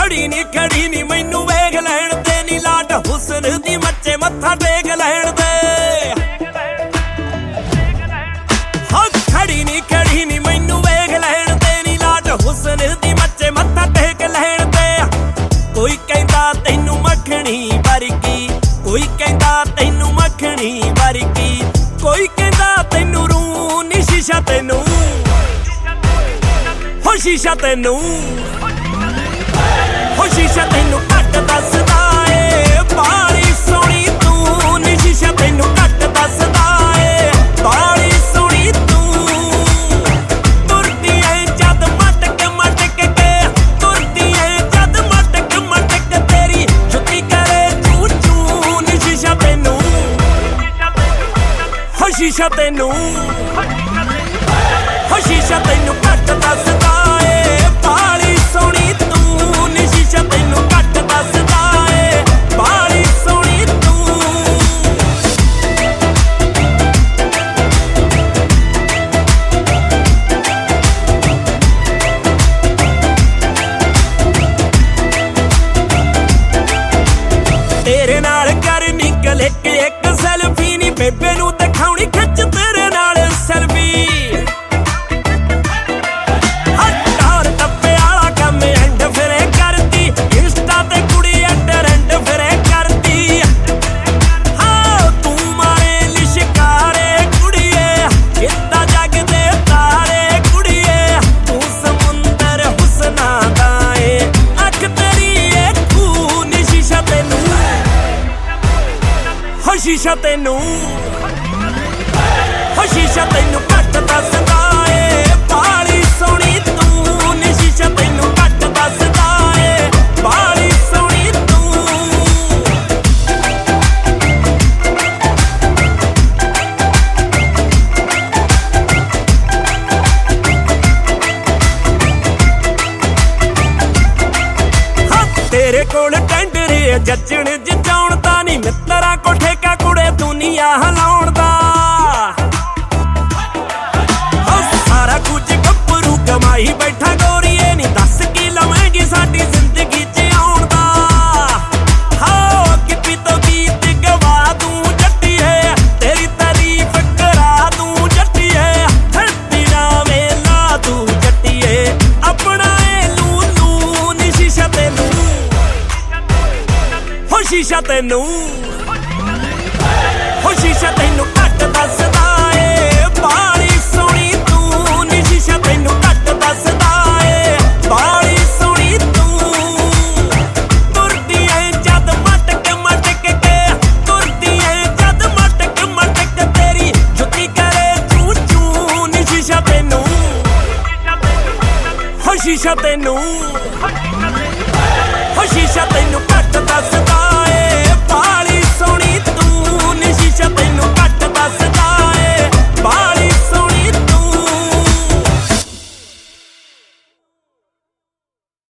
खड़ी नी मैनू वेख लैण दे नी लाट हुसन दी मच्चे मत्था टेक लैण दे। हाँ खड़ी नी मैनू वेख लैण दे नी लाट हुसन दी मच्चे मत्था टेक लैण दे। कोई कहंदा तैनू मखणी वर्गी, कोई कहंदा तैनू मखणी वर्गी, कोई कहंदा तैनू रूह नी शीशा तैनू, हो शीशा तैनू, हो शीशा तैनू घट दसदा ए बाली सोहणी तू नी शीशा तैनू घट दसदा ए बाली सोहणी तू। तुरदी ऐ जद मटक के तुरदी ऐ जद मटक तेरी जुत्ती करे चू चू नी शीशा तैनू, हो शीशा तैनू, हो शीशा तैनू घट दसदा ए बाली सोहणी तू नी शीशा तैनू घट दसदा ए बाली सोहणी तू। तेरे नाल करनी क्लिक एक सैल्फी नी बेबे नू दिखाउणी खिच तेरे नाल सैल्फी। शीशा तैनू, हो शीशा तैनू घट दसदा ए बाली सोहणी तू नी शीशा तैनू घट दसदा ए बाली सोहणी तू। हाँ तेरे कोल टेंडरे जचण जचाउण दा नी मित्तरां को ठेका कुड़े दुनिया हिलाउण दा। सारा कुछ गब्बरू कमाई बैठा गोरीए नी दस की लवेंगी साडी जिंदगी च आउण दा। हाँ किपी तो गीत गवा दूं जट्टीए तेरी तारीफ करा दूं जट्टीए धरती नावें ला दूं जट्टीए अपना ए लू नी शीशा तैनू, हो शीशा तैनू, हो शीशा तैनू घट दसदा ए बाली सोहणी तू नी शीशा तैनू घट दसदा ए बाली सोहणी तू। तुरदी ऐ जद मटक के तुरदी ऐ जद मटक तेरी जुत्ती करे चू चू नी शीशा तैनू, हो शीशा तैनू, हो शीशा तैनू।